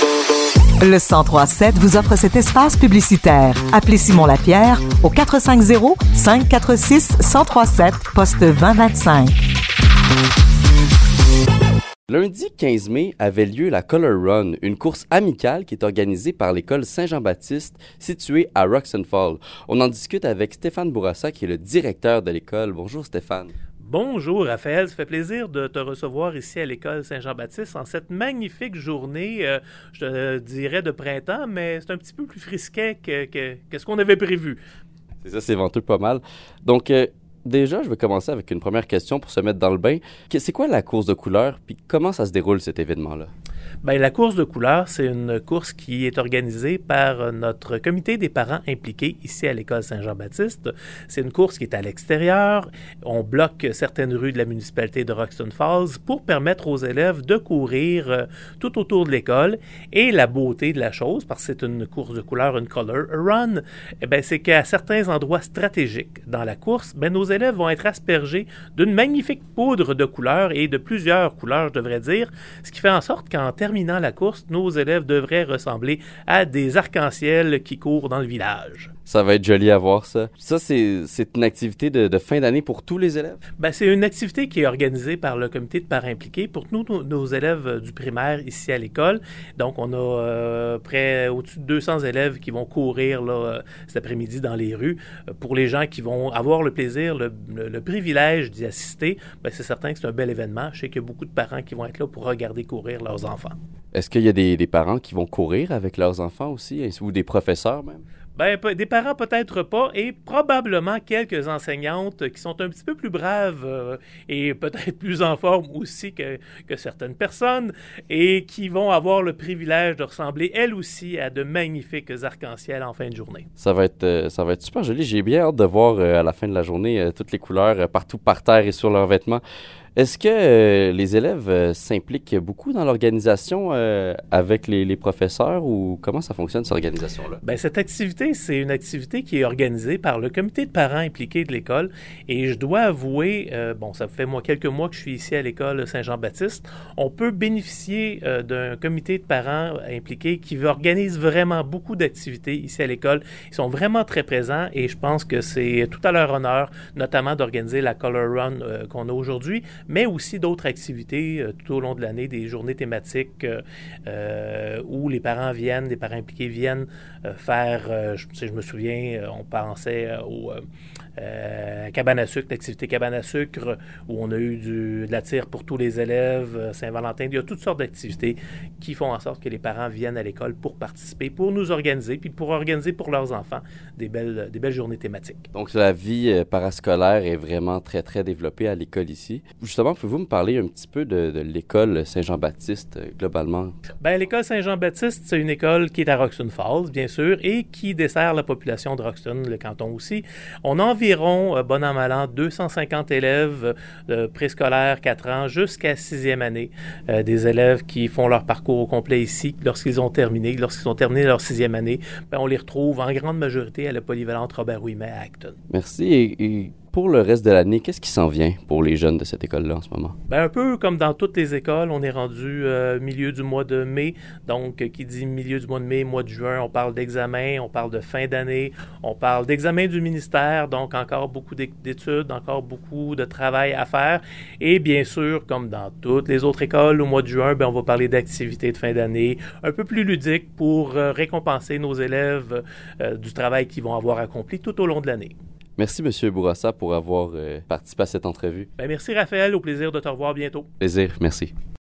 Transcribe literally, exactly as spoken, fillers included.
Le cent trois sept vous offre cet espace publicitaire. Appelez Simon Lapierre au quatre cinq zéro, cinq quatre six, un zéro trois sept, poste vingt vingt-cinq. Lundi quinze mai avait lieu la Color Run, une course amicale qui est organisée par l'école Saint-Jean-Baptiste située à Roxton Falls. On en discute avec Stéphane Bourassa qui est le directeur de l'école. Bonjour Stéphane. Bonjour Raphaël, ça fait plaisir de te recevoir ici à l'école Saint-Jean-Baptiste en cette magnifique journée, euh, je te dirais de printemps, mais c'est un petit peu plus frisquet que, que, que ce qu'on avait prévu. C'est ça, c'est venteux pas mal. Donc, euh, déjà, je vais commencer avec une première question pour se mettre dans le bain. C'est quoi la course de couleurs, puis comment ça se déroule cet événement-là? Bien, la course de couleurs, c'est une course qui est organisée par notre comité des parents impliqués ici à l'école Saint-Jean-Baptiste. C'est une course qui est à l'extérieur. On bloque certaines rues de la municipalité de Roxton Falls pour permettre aux élèves de courir euh, tout autour de l'école. Et la beauté de la chose, parce que c'est une course de couleurs, une color run, eh bien, c'est qu'à certains endroits stratégiques dans la course, bien, nos élèves vont être aspergés d'une magnifique poudre de couleurs et de plusieurs couleurs, je devrais dire, ce qui fait en sorte qu'en terminant la course, nos élèves devraient ressembler à des arcs-en-ciel qui courent dans le village. Ça va être joli à voir, ça. Ça, c'est, c'est une activité de, de fin d'année pour tous les élèves? Bien, c'est une activité qui est organisée par le comité de parents impliqués pour nous, nos, nos élèves du primaire ici à l'école. Donc, on a euh, près au-dessus de deux cents élèves qui vont courir là, euh, cet après-midi dans les rues. Pour les gens qui vont avoir le plaisir, le, le, le privilège d'y assister, bien, c'est certain que c'est un bel événement. Je sais qu'il y a beaucoup de parents qui vont être là pour regarder courir leurs enfants. Est-ce qu'il y a des, des parents qui vont courir avec leurs enfants aussi, ou des professeurs même? Bien, des parents peut-être pas, et probablement quelques enseignantes qui sont un petit peu plus braves euh, et peut-être plus en forme aussi que, que certaines personnes, et qui vont avoir le privilège de ressembler elles aussi à de magnifiques arcs-en-ciel en fin de journée. Ça va être, euh, ça va être super joli. J'ai bien hâte de voir euh, à la fin de la journée euh, toutes les couleurs euh, partout par terre et sur leurs vêtements. Est-ce que euh, les élèves euh, s'impliquent beaucoup dans l'organisation euh, avec les, les professeurs ou comment ça fonctionne, cette organisation-là? Bien, cette activité, c'est une activité qui est organisée par le comité de parents impliqués de l'école et je dois avouer, euh, bon, ça fait moi quelques mois que je suis ici à l'école Saint-Jean-Baptiste, on peut bénéficier euh, d'un comité de parents impliqués qui organise vraiment beaucoup d'activités ici à l'école. Ils sont vraiment très présents et je pense que c'est tout à leur honneur, notamment d'organiser la Color Run euh, qu'on a aujourd'hui, mais aussi d'autres activités euh, tout au long de l'année, des journées thématiques euh, euh, où les parents viennent, les parents impliqués viennent euh, faire, euh, je, je me souviens, euh, on pensait euh, au euh, euh, cabane à sucre, l'activité cabane à sucre, où on a eu du, de la tire pour tous les élèves, euh, Saint-Valentin, il y a toutes sortes d'activités qui font en sorte que les parents viennent à l'école pour participer, pour nous organiser, puis pour organiser pour leurs enfants des belles, des belles journées thématiques. Donc la vie euh, parascolaire est vraiment très, très développée à l'école ici. Justement, pouvez-vous me parler un petit peu de, de l'école Saint-Jean-Baptiste, euh, globalement? Bien, l'école Saint-Jean-Baptiste, c'est une école qui est à Roxton Falls, bien sûr, et qui dessert la population de Roxton, le canton aussi. On a environ, euh, bon an, mal an, deux cent cinquante élèves euh, préscolaires, quatre ans, jusqu'à sixième année. Euh, des élèves qui font leur parcours au complet ici, lorsqu'ils ont terminé, lorsqu'ils ont terminé leur sixième année, bien, on les retrouve en grande majorité à la polyvalente Robert-Ouimet à Acton. Merci. Et, et pour le reste de l'année, qu'est-ce qui s'en vient pour les jeunes de cette école-là en ce moment? Bien, un peu comme dans toutes les écoles, on est rendu euh, milieu du mois de mai. Donc, euh, qui dit milieu du mois de mai, mois de juin, on parle d'examen, on parle de fin d'année, on parle d'examen du ministère, donc encore beaucoup d'études, encore beaucoup de travail à faire. Et bien sûr, comme dans toutes les autres écoles, au mois de juin, bien, on va parler d'activités de fin d'année, un peu plus ludiques pour euh, récompenser nos élèves euh, du travail qu'ils vont avoir accompli tout au long de l'année. Merci, M. Bourassa, pour avoir euh, participé à cette entrevue. Bien, merci, Raphaël. Au plaisir de te revoir bientôt. Plaisir. Merci.